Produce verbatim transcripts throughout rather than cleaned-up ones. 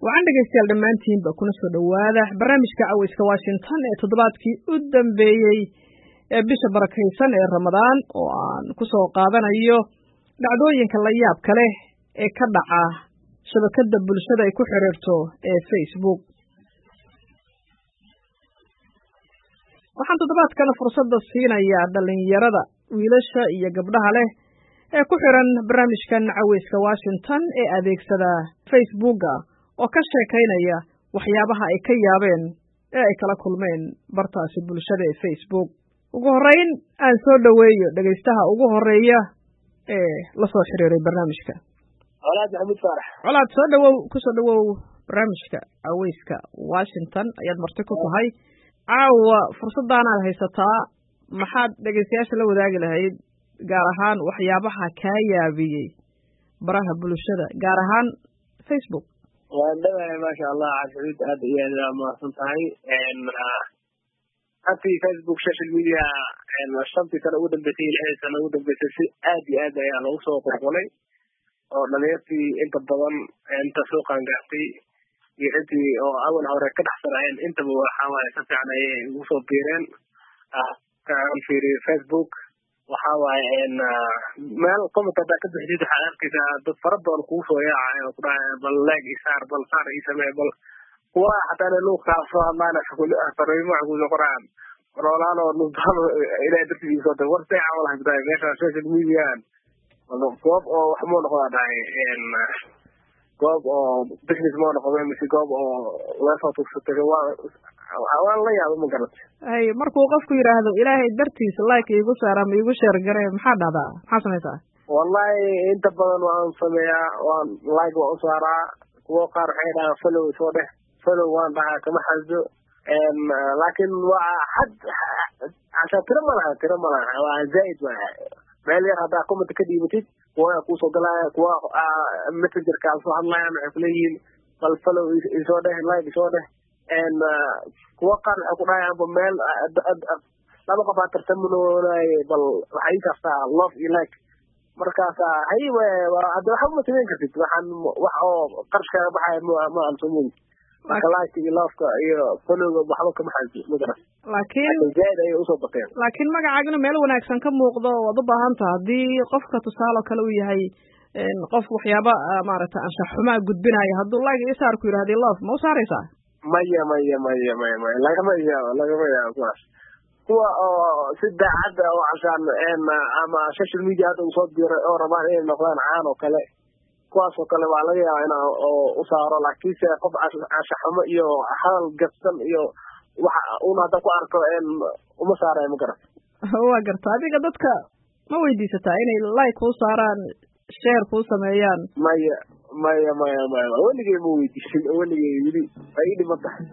waxaan dhegeystayaal dhammaantiinba kuna soo dhowaada barnaamijka cawayska Washington ee toddobaadkii u dambeeyey ee bisha barakaysan ee Ramadaan oo aan ku soo qaadanayo dhacdooyinka la yaabka leh ee ka dhaca shabakada bulshada ay ku xiriirto ee Facebook. waxaan toddobaadkan fursadda siinayaa dhalinyarada wiilasha iyo gabdhaha leh ee ku xiran barnaamijkan cawayska Washington ee adeegsada Facebook oo ka sheekaynaya waxyaabaha ay ka yaabeen ee ay kala kulmeen bartaasi bulshada ee Facebook. ugu horeyn aan soo dhaweeyo dhageystaha ugu horeeya ee la soo xiriiray barnaamijka. Walaad Maxamed Faarax. Walaad soo dhawow ku soo dhawow barnaamijka cawayska Washington ayaad marti ku tahay. caawa fursaddan aad haysataa maxaad dhageystayaasha la wadaagi lahayd gaar ahaan waxyaabaha kaa yaabiyey baraha bulshada gaar ahaan Facebook. waan dhawahay maasha Allah cashuud aad iyo aad waa mahadsan tahay een happy Facebook social media een shantii sano ugu dambeysay lixdii sano ugu dambeysay si aad iyo aad ayaa lagu soo qorqolay oo dhalinyartii inta badan inta soo qaangaartay iyo intii oo awal hore ka dhaxsanayeen intaba waxa waaye si fiican ayay ugu soo biireen kaan fiiriyo Facebook waxa waaye een meel comment hadda ka bixid waxaad arkaysaa dad fara badan kugu soo yaacay oo ku dhahay bal like isaar bal saar i samee bal kuwa haddana loo kaafo amaana fariimo ugu soo qoraan rolaan oo nusbaan ilaa dadkii soo tahay wartay camal hayday meesha social media goob oo wax moo noqdaa dhahay een goob oo business moo noqday mise goob oo la soo tugsatay waa awaan la yaabo ma garat ay markuu qofku yiraahdo ilaahay dartiis like igu saara ma igu share garay maxaa dhacdaa maxaa samaysaa wallahi inta badan waan sameeyaa waan like waan saaraa kuwa qaar waxay dhahaan follow soo dheh follow waan dhahaa kama xasdo een laakiin waa had asha tira malaha tira malaha waa zaid waa meel yar hadda comment ka dhiibatid kuwa ku soo galaya kuwa messenger ka soo hadlaya maxay kuleeyihiin bal follow soo dheh like soo dheh een kuwa qaar waxa ku dhaayaan ba meel laba qof aad tartamunoonaay bal waxay kastaa love iyo like markaas hay waa hadda waxa ma sameyn kartid waxaan wax oo qarashka baxay ma aan sameyn marka like iyo love iyo follow waxba kama xalti magaras laakiin jaayid ay u soo bateen laakiin magacaagina meel wanaagsan ka muuqdo wada baahan tahay hadii qofka tusaale kale uu yahay een qof waxyaaba maaragtay anshax xumaa gudbinaya hadduu like isaar ku yiraahdo love ma u saaraysaa maya maya maya maya maya lagama yaabo lagama yaabo kuwaas kuwa oo si daacad ah oo cashaan een ama social media hadda soo diray oo rabaan inay noqdaan caan oo kale kuwaas oo kale waa laga yaabaa inaa oo u saaro laakiin se qof anshaxumo iyo hadal gabsan iyo waxa uu hadda ku arko een uma saaray ma garan waa gartaa adiga dadka ma weydiisataa inay like u saaraan share ku sameeyaan maya maya maya maya waligay ma weydiisin waligay wili ay dhima tahay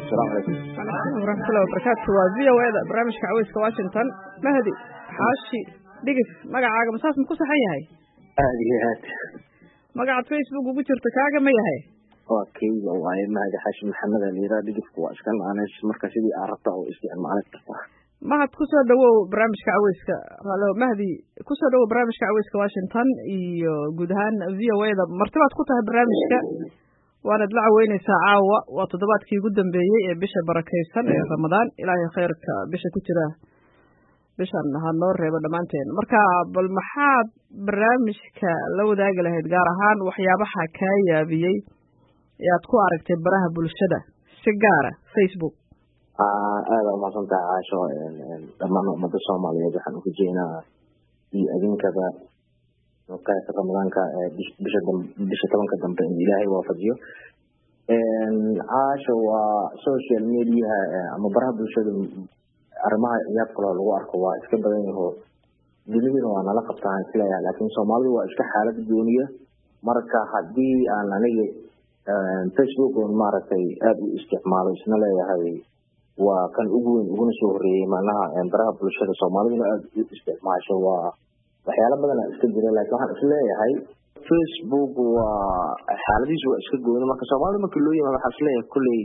السلام عليكم ورحمة الله وبركاته. وفي وهذا برنامج كعويس كواشنطن. مهدي حاشي دقف مقع عاقة مساس مكوسة حية هاي هذه هات مقع فيسبوك وقتر تكاقة مية هاي اوكي والله مهدي حاشي محمد الهيرا دقف كواشكال أنا مركزي دي أعرفته واستعمال معلك ما هاد كوسة دو برنامج كعويس لو مهدي كوسة دو برنامج كعويس كواشنطن iyo guud ahaan v o a da martibaad ku tahay barnaamijka waana dalac weyne saacawa waa toddobaadkii ugu dambeeyay ee bisha barakeysan ee Ramadaan ilaahay khayrka bisha ku jira bishan ha noo reebo dhamaanteen marka bal maxaad barnaamijka la wadaagi lahayd gaar ahaan waxyaabaha ka yaabiyay ee aad ku aragtay baraha bulshada si gaara Facebook aada u mahadsantahay caasho dhammaan ummadda Soomaaliyeed waxaan ugu jeedinaa iyo idinkaba qaybta Ramadaanka bisha bisha tobanka dambe in Ilaahay waafajiyo caasho waa social media ama baraha bulshada arrimaha iyaad kale lagu arko waa iska badan yahay dunidana waa nala qabtaan isleeyahay laakiin Soomaalidu waa iska xaalad gooniya marka haddii aan aniga Facebook oo maaragtay aad u isticmaalo isna leeyahay waa kan ugu weyn ugu soo horeeyay macnaha baraha bulshada Soomaalida aad u isticmaasho waa waxyaalo badan iska jira laakiin waxaan isleeyahay Facebook waa xaaladiisu waa iska gooni marka Soomaalida markii loo yimaado waxa isleeyahay kulay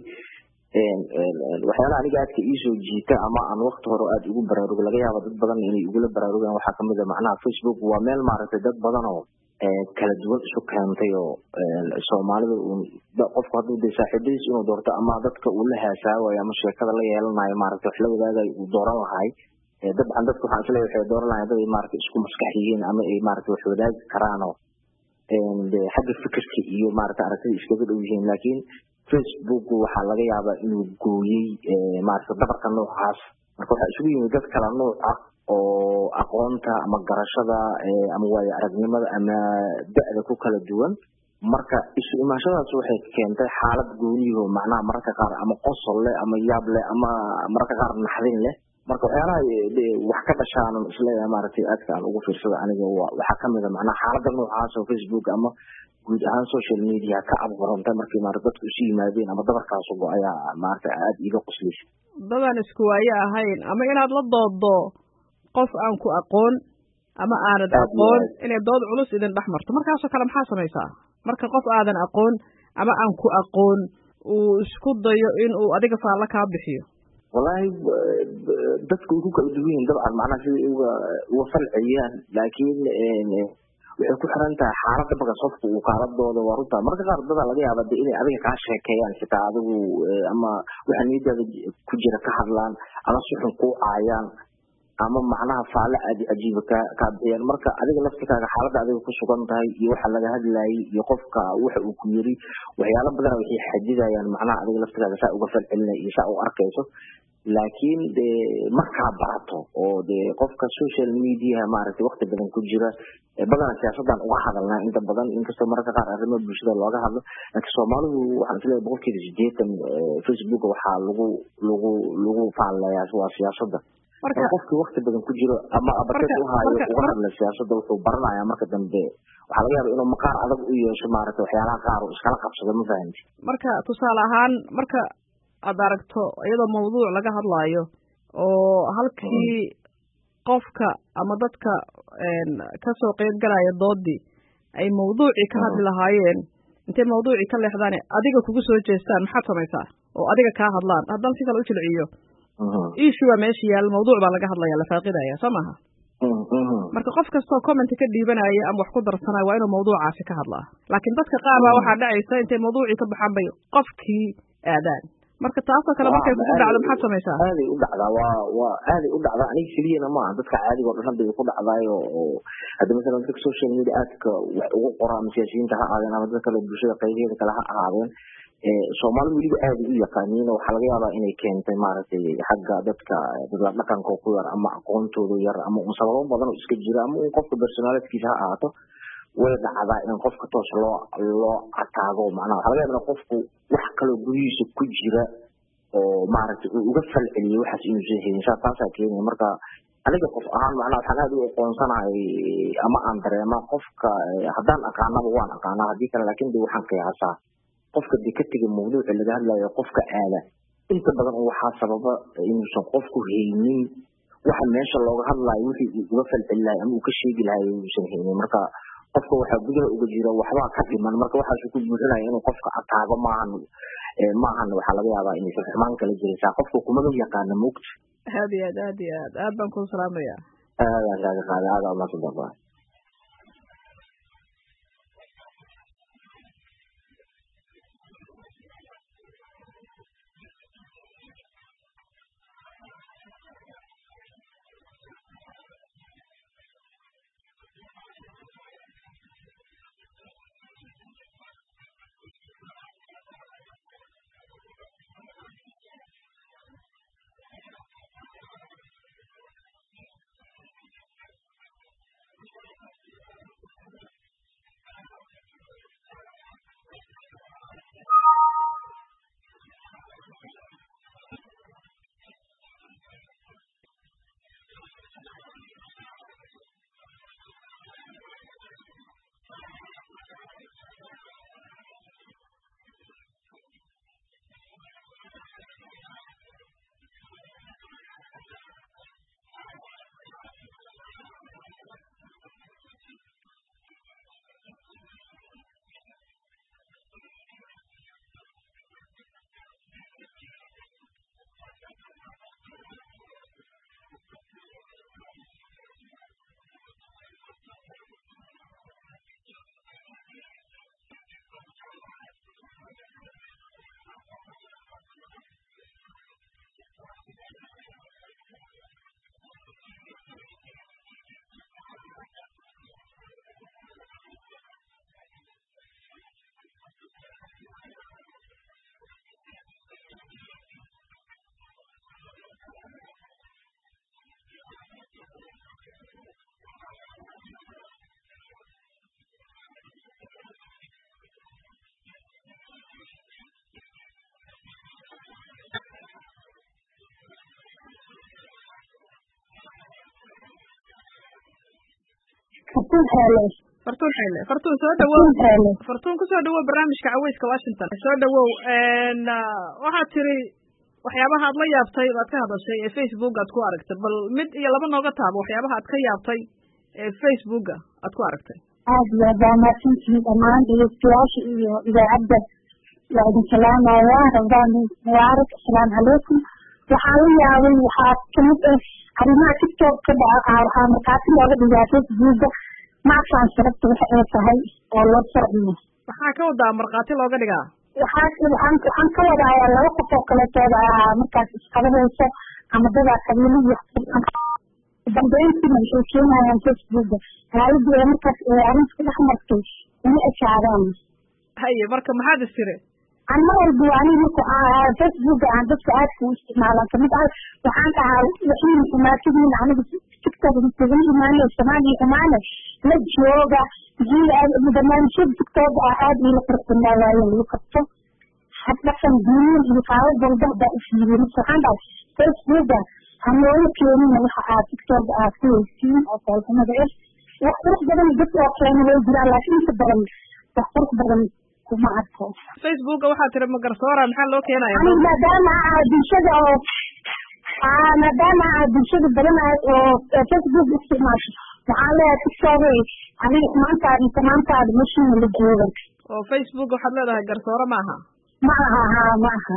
een waxyaalo aniga aad ka isoo jiita ama aan waqti hore aad ugu baraarugo laga yaabo dad badan inay ugu la baraarugaan waxa kamid ah macnaha Facebook waa meel maaragtay dad badan oo kala duwan isu keentay oo Soomaalida qofku hadduu de saaxiibadiis inuu doorto ama dadka uu la haasaawayo ama sheekada la yeelanayo maaragtay wax la wadaagay uu dooran lahay dabcan dadku waxaan isleeyahay waxay dooran lahayn dad maaragtay isku maskax yihiin ama ay maaragtay wax wadaagi karaan oo xagga fikirka iyo maaragtay aragtida iskaga dhow yihiin laakiin Facebook waxa laga yaabaa inuu gooyay maaragtay dabarka noocaas marka waxa isugu yimid dad kala nooc ah oo aqoonta ama garashada ama waayo aragnimada ama da'da ku kala duwan marka isu imaashadaas waxay keentay xaalad gooniyo macnaha mararka qaar ama qosol leh ama yaab leh ama mararka qaar naxdin leh marka waxyaalaha wax ka dhashaan isleeyahay maaragtay aadka aan ugu fiirsado aniga waxa kamid ah macnaha xaaladda noocaas oo Facebook ama guud ahaan social media ka abuurantay markii maaragtay dadku isu yimaadeen ama dabarkaas ugu ayaa maaragtay aad iga qoslaysa dadaan isku waaye ahayn ama inaad la doodo qof aan ku aqoon ama aanad aqoon inay dood culus idin dhex marto markaasoo kale maxaa samaysaa marka qof aadan aqoon ama aan ku aqoon uu isku dayo in uu adiga faalla kaa bixiyo wallahi dadku ku kala duwan yihiin dabcan macnaha sidii uga uga falciyaan laakiin waxay ku xiran tahay xaaladda marka qofku uu kaaladooda waa runta marka qaar dad laga yaabo inay adiga kaa sheekeeyaan xitaa adigu ama waxa niyadda ku jira ka hadlaan ama si xun ku caayaan ama macnaha faale aad ajiib ka ka bixiyaan marka adiga laftikaaga xaaladda adiga ku sugan tahay iyo waxa laga hadlayay iyo qofka waxa uu ku yiri waxyaalo badan waxay xadidayaan macnaha adiga laftikaaga saa uga falcelinay iyo saa u arkayso laakiin de marka barato oo de qofka social media maaragtay waqti badan ku jira badan siyaasadan uga hadalnaa inta badan inkastoo mararka qaar arrimaha bulshada looga hadlo laakiin Soomaalidu waxaan isleeyahay boqolkiiba siddeetan Facebook waxa lagu lagu lagu faalayaa waa siyaasadda marka qofkii waqti badan ku jiro ama abateed u haayo uga hadla siyaasadda wuxuu baranayaa marka dambe waxa laga yaabaa inuu maqaar adag u yeesho maaragtay waxyaalaha qaar oo iskala qabsado ma fahanti marka tusaale ahaan marka aad aragto iyadoo mawduuc laga hadlaayo oo halkii qofka ama dadka ka soo qayb galaya doodii ay mawduucii ka hadli lahaayeen intay mawduucii ka leexdaan adiga kugu soo jeestaan maxaad samaysaa oo adiga kaa hadlaan haddaan si kale u jilciyo issue waa meesha yaal mawduuc baa laga hadlaya la faaqidaya soo maaha marka qof kastoo comment ka dhiibanaya ama wax ku darsanaya waa inuu mawduucaasi ka hadlaa laakiin dadka qaar baa waxaa dhacaysa intay mawduucii ka baxaan bay qofkii aadaan marka taasoo kale markay ku dhacdo maxaad samaysaa aaday u dhacdaa waa waa aaday u dhacdaa aniga siliyana ma aha dadka caadiga oo dhan hadda ku dhacdaayo oo hadda masalan dadka social media aadka wax ugu qoraan siyaasiyiinta ha ahaadeen ama dadka kale bulshada qaybaheeda kale ha ahaadeen Soomaalidu weliba aad u yaqaaniin waxaa laga yaabaa inay keentay maaragtay xagga dadka dadka dhaqanka ku yar ama aqoontooda yar ama sababo badan oo iska jira ama qofka personality-kiisa ha ahaato way dhacdaa in qofka toos loo loo ataago macnaha waxa laga yaabaa qofku wax kale gurigiisa ku jira oo maaragtay uu uga falceliyo waxaas inuu sheegay taasa keenay marka aniga qof ahaan macnaha waxaan aad u aqoonsanahay ama aan dareemaa qofka haddaan aqaanaba waan aqaanaa haddii kale laakiin de waxaan qiyaasaa qofka dikatiga mawduuca laga hadlayo qofka aala inta badan waxaa sababa inuusan qofku haynin waxa meesha looga hadlayo wixii uga falcelilahay ama uu ka sheegi lahay uusan haynin marka qofka waxaa gudaha uga jira waxbaa ka dhiman marka waxaas ku buuxinaya inuu qofka ataago maahan maahan waxaa laga yaabaa inay xumaan kala jiraysaa qofka kumaba yaqaana mugta aad iyo aad aad iyo aad aad baan kuu salaamaya aad kaaga qaada aad aa umaadsanta fartuun xeele fartuun xeele fartuun soo dhawow fartuun ku soo dhawow barnaamijka caweyska Washington soo dhawow een waxaad tiri waxyaabaha aad la yaabtay baad ka hadashay ee Facebook aad ku aragtay bal mid iyo laba nooga taabo waxyaabaha aad ka yaabtay ee Facebook aad ku aragtay aad iyo aad baa mahadsantihiin dhammaan dhegeystayaasha iyo idaacadda waa idin salaamaya ramadaan mubaarak asalaamu calaykum waxaa la yaabay waxaa kamid ah arrimaha tiktok ka dhaca waxaa markaati looga dhigaa facebooka macafaan sababta waxa ay tahay oo loo sharciyo waxaa ka wadaa markhaati looga dhigaa waxaa waxaan waxaan ka wadaaya laba qof oo kaleetooda ah markaas isqabadayso ama dadaa qabiilihi dambeyntiina waxay keenayaan facebooka aaladii ee markaas ee arrinta ku dhex martay uma ekaadaan haye marka maxaad istiri aan mar walba ani marka waxaa facebooka aan dadka aadka u isticmaalaan kamid ah waxaan dhahaa waxay xumaatadiin aniga tiktok isaga imaanay samaani imaane la jooga barnaamijyada tiktok ah aad ila farqinaa waayo lagu qabto had dhaqan diiniin iyo qaabab walba baa ufiiriyay marka waxaan dhahay facebooka hanoola keenina waxa aad tiktok aad ku weysiin oo taleefanada ah wax qurux badan dad oo keena way jiraan laakiin inta badan wax qurux badan kuma arko Facebook waxaa tiri ma garsoora maxaa loo keenaya ani maadaama ah bulshada oo ah maadaama ah bulshada badan oo Facebook isticmaasho waxaan leeyahay tiktok aniga maanta inta maanta mashiin la jooga oo Facebook waxaad leedahay garsoora maaha ma aha ma aha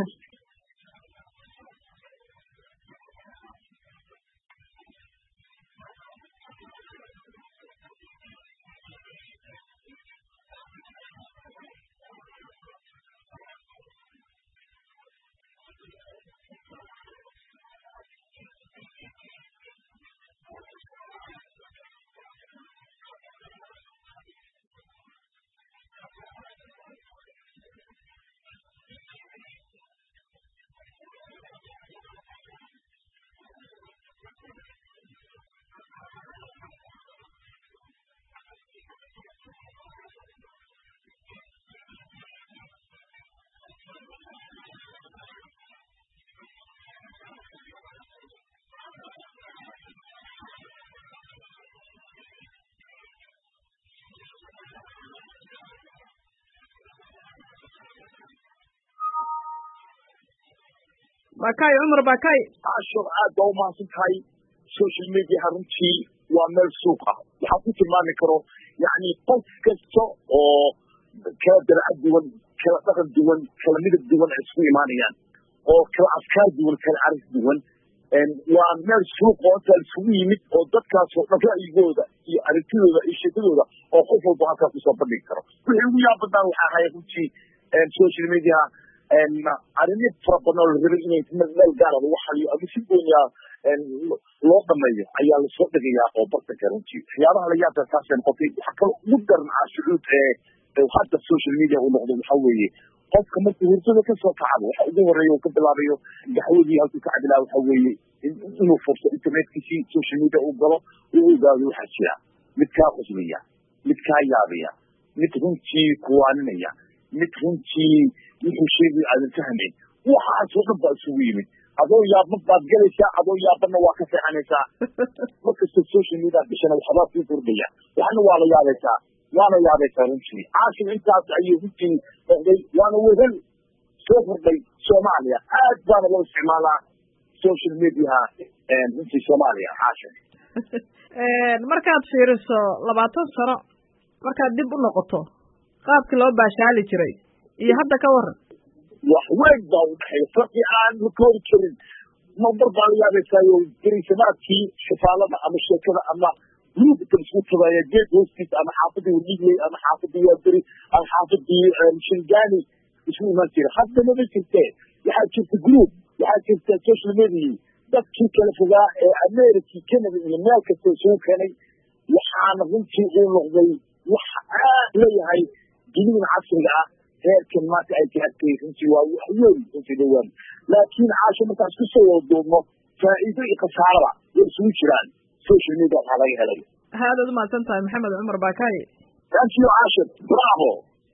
bakay cumar bakay ashur aad baa umahadsan tahay social media runtii waa meel suuq ah waxaan ku tilmaami karo yani qof kasta oo kala dabeecad duwan kala dhaqan duwan kala midab duwan ay isku imaanayaan oo kala afkaar duwan kala arag duwan waa meel suuq oo inta isugu yimid oo dadkaas oo dhan ra'yigooda iyo aragtidooda iyo sheekadooda oo qof walba halkaas kusoo bandhigi karo wixii ugu yaab badnaa waxaa ahay runtii social media arrimo fara badan oo la rabay inay meel gaara lagu xaliyo ama si gooniya loo dhameeyo ayaa lasoo dhigayaa oo bartanka runtii waxyaabaha la yaabta taasay noqotay waxaa kaloo ugu daran ah shucuud ee hadda social media uu noqdo waxaa weeye qofka markuu hurdada kasoo kacdo waxa ugu horeeya uu ka bilaabayo daxwadii halkuu ka cadilaa waxa weeye inuu furso internetkiisii social media uu galo uu ogaado waxaa jira mid kaa qosliya mid kaa yaabaya mid runtii kuwaaninaya mid runtii wuxuu sheegay aadan fahmayn waxaasoo dhan baa isugu yimid adoo yaabma baad galaysaa adoo yaabana waa ka seexanaysaa markasta social media bishana waxbaa kuu kordhaya waxna waa la yaabaysaa waana yaabaysaa runtii caashim intaas ayuu runtii noqday waana wehel soo kordhay soomaaliya aad baana loo isticmaalaa social mediaha runtii soomaaliya caashim markaad fiiriso labaatan sano markaad dib u noqoto qaabkii loo baashaali jiray iyo hadda ka waran wax weyn baa u dhexeeya farqi aan la koori karin mamar baa la yaabaysaayo gariisamaadkii shafaalada ama sheekada ama luuga isku tabaaya geed hoostiisa ama xaafadii waligley ama xaafadii waaberi ama xaafadii shingani isku imaan jira hadda maba jirtee waxaa jirta group waxaa jirta social media dadkii kala fogaa ee america canada iyo meel kasta isugu keenay waxaana runtii uu noqday wax aad leeyahay dunida casriga ah heerkan maanta ay gaartay runtii waa wax weyn runtii dhawaan laakiin caasho markaan isku soo wada duubno faa'iido iyo khasaaraba way isugu jiraan social media waxaa laga helay aadaad umahadsan tahay maxamed cumar bakay thank you caashir bravo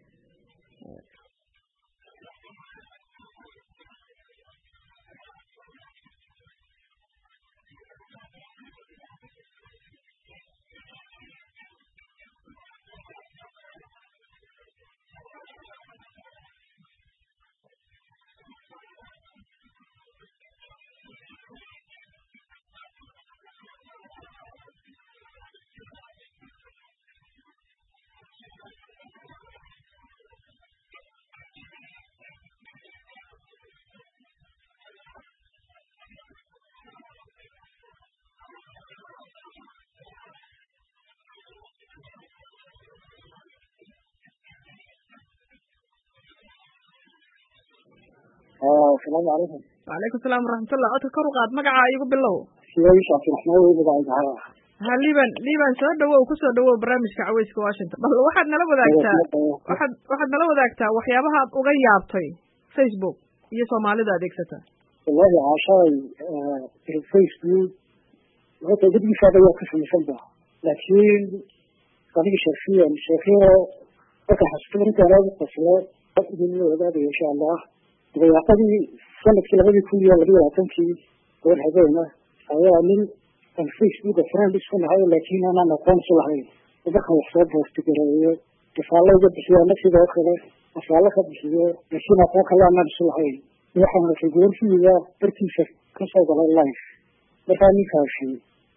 السلام عليكم. وعليكم السلام ورحمة الله. أنت كرقات مقعة يقول بالله. سويش عبد الرحمن ويبقى يجعلها. هالليبان ليبان سؤال دوا وكسر دوا برامج كعويس كواشنطن. بل واحد نلو ذاكتا واحد واحد نلو ذاكتا وحيابها وغيابتي فيسبوك يسوى مالي ذا ديكستا. والله عشان في الفيسبوك ما تجد لي فاضي وقف المسلبة لكن طريقة شخصية شخصية أنت حسيت أنت على التصوير أقدم له هذا إن شاء الله. ويعطي سنة كل هذه كل يوم غير عتمشي غير هذينا هذا من الفيسبوك فران بسون هاي لكن أنا نقوم صلحي ودخل حساب واستقرارية تفعله جد بشيء نفسي داخله تفعله خد بشيء لكن أقوم كلا أنا بصلحي نحن في جول في ذا برتيشة كسر على اللايف بثاني كاشي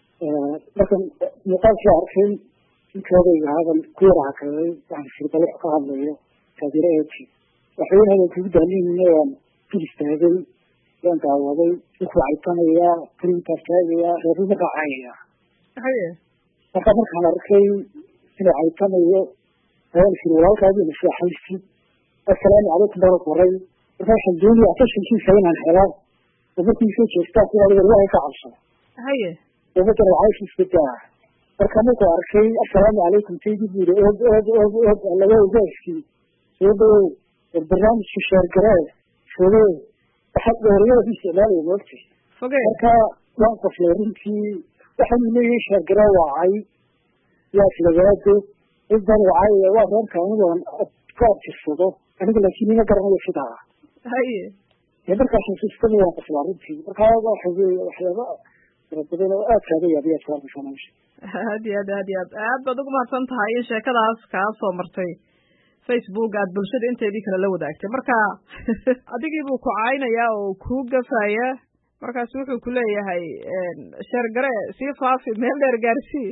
لكن نقاش يعرفين كذا هذا الكورة هكذا يعني في طريق قاعدة كذا waxay helayaan kugu daalin inaan kiristaagay aan daawaday wuxuu caytanaya kiristaagaya reerada qaacaya haye marka markaan arkay inuu caytanayo ayaan si walaalkaadi nasixaysi assalaamu calaykum barak waray waxaan doonaya tashinkii saynaan helaa dadkii soo jeestaa sida laga waayay ka cabso haye dadka raayis isbita marka markaan arkay assalaamu calaykum teedii buu oo oo oo laga ogaaskii soo البرنامج في شهر قرار فلو أحد غيره في استعمال وقتي فكا وقف لرنتي وحن ليه شهر قرار وعي يا سلجاته إذا وعي وأنا كانوا أفكار في الصدى أنا أقول لك إني نقرأ من الصدى هاي يبقى عشان تستمع وقف لرنتي فكا واحد وحياة ربنا أكثر يا بيت فاضي فناش هذه هذه هذه أبى دوك ما صنت هاي شيء كذا كاس ومرتي facebook aad bulshada inteedii kale la wadaagtay marka adigii buu ku caaynayaa oo kuu gafaya markaas wuxuu ku leeyahay sheer gare sii faafi meel dheer gaarsii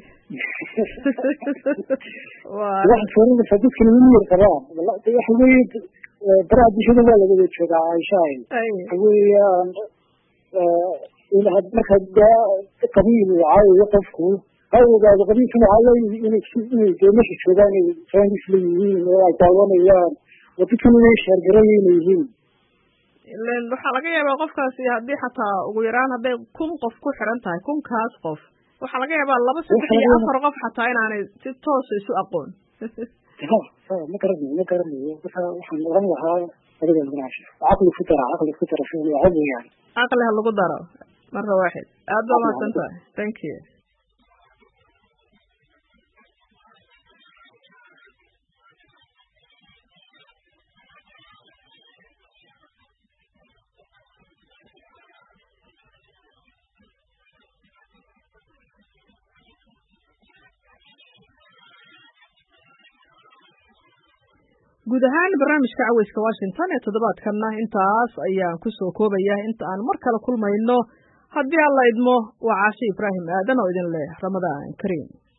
waxa suurada dadka nimir qabaa waxa weeye baraha bulshada waa laga joogaa Aishaay weeyaan in had marka qabiil caawiyo qofku hawada qabiilka waxaa inay inay deemasha joogaan inay fahmis leeyihiin oo ay daawanayaan oo dadka inay sheer gareeyeen ileen waxaa laga yaabaa qofkaasi haddii xataa ugu yaraan hadday kun qof ku xiran tahay kunkaas qof waxaa laga yaabaa laba saddex iyo afar qof xataa inaanay si toosa isu aqoon ma garanayo ma garanayo waxaan oran lahaa adiga manaasha caqli ku dara caqli ku dara fiil waa weeyaan caqli ha lagu daro marka waaxid aad baa mahadsan tahay thank you guud ahaan barnaamijka caweyska Washington ee toddobaadkanna intaas ayaan ku soo koobaya inta aan mar kale kulmayno haddii alla idmo waa Caashi Ibraahim Aadan oo idin leh Ramadaan Kariim